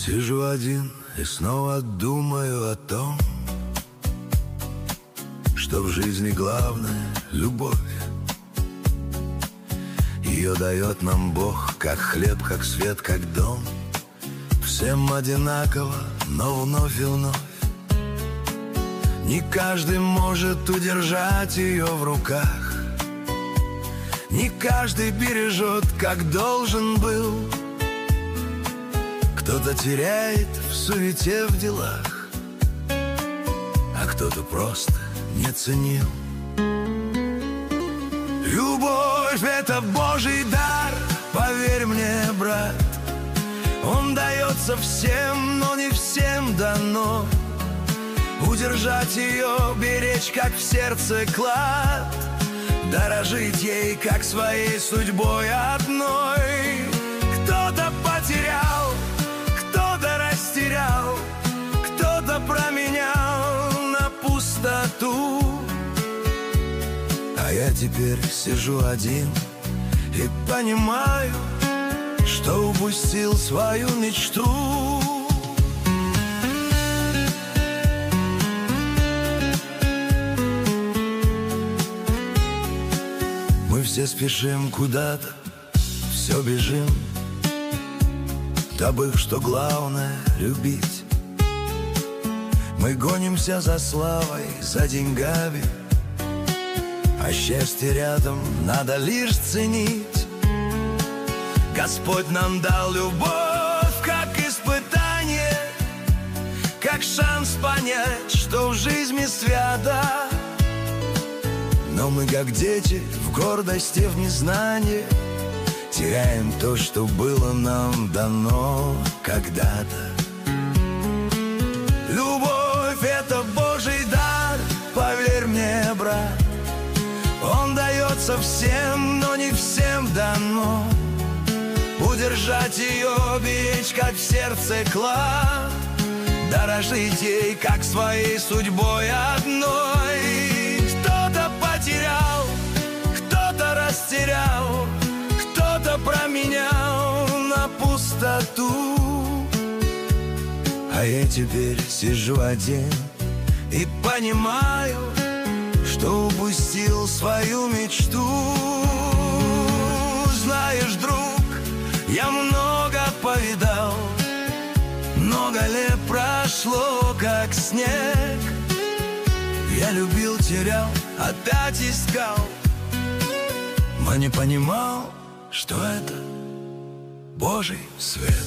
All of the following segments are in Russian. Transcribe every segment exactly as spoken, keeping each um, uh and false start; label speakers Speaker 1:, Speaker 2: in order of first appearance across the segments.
Speaker 1: Сижу один и снова думаю о том, что в жизни главное — любовь. Ее дает нам Бог, как хлеб, как свет, как дом. Всем одинаково, но вновь и вновь. Не каждый может удержать ее в руках, не каждый бережет, как должен был. Кто-то теряет в суете в делах, а кто-то просто не ценил. Любовь — это Божий дар, поверь мне, брат. Он дается всем, но не всем дано. Удержать ее, беречь, как в сердце клад, дорожить ей, как своей судьбой одной. Кто-то потерял, кто-то растерял, кто-то променял на пустоту. А я теперь сижу один и понимаю, что упустил свою мечту. Мы все спешим куда-то, все бежим, забыв, что главное — любить. Мы гонимся за славой, за деньгами, а счастье рядом надо лишь ценить. Господь нам дал любовь как испытание, как шанс понять, что в жизни свято. Но мы, как дети, в гордости, в незнании, теряем то, что было нам дано когда-то. Любовь — это Божий дар, поверь мне, брат. Он дается всем, но не всем дано. Удержать ее, беречь, как в сердце клад, дорожить ей, как своей судьбой одной. Кто-то потерял, кто-то растерял, кто-то променял на пустоту. А я теперь сижу один и понимаю, что упустил свою мечту. Знаешь, друг, я много повидал, много лет прошло, как снег. Я любил, терял, опять искал, но не понимал, что это Божий свет.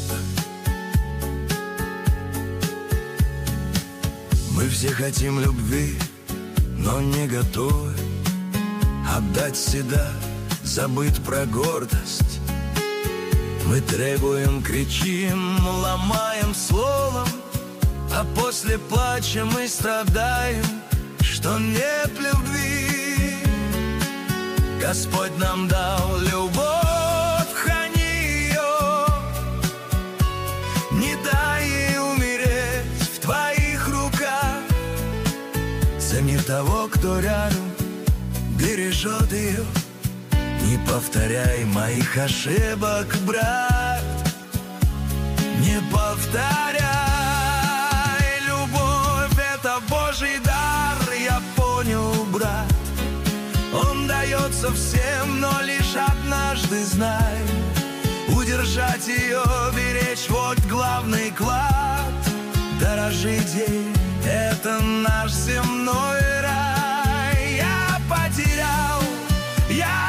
Speaker 1: Мы все хотим любви, но не готовы отдать себя, забыть про гордость. Мы требуем, кричим, ломаем словом, а после плачем и страдаем, что нет любви. Господь нам дал любовь, храни ее, не дай ей умереть в твоих руках. За мир того, кто рядом, бережет ее. Не повторяй моих ошибок, брат, не повторяй. Любовь — это Божий дар, я понял, брат. Он дается всем, но лишь однажды знай. Удержать ее, беречь — вот главный клад. Дорожить ей — это наш земной рай. Я потерял, я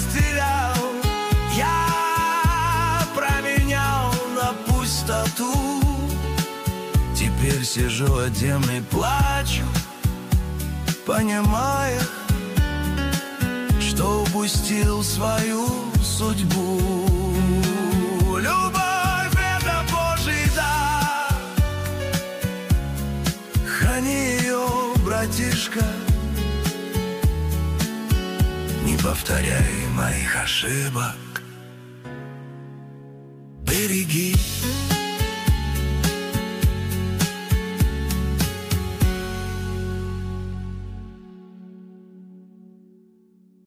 Speaker 1: теперь сижу один и плачу, понимая, что упустил свою судьбу. Любовь — это Божий дар, храни ее, братишка, не повторяй моих ошибок, береги.